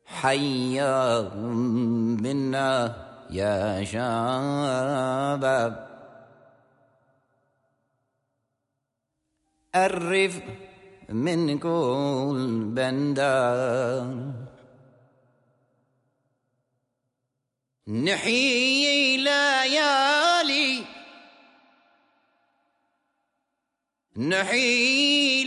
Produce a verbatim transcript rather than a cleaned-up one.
حيا منا يا شباب الرف من كل بندر نحيي ليالي نحيي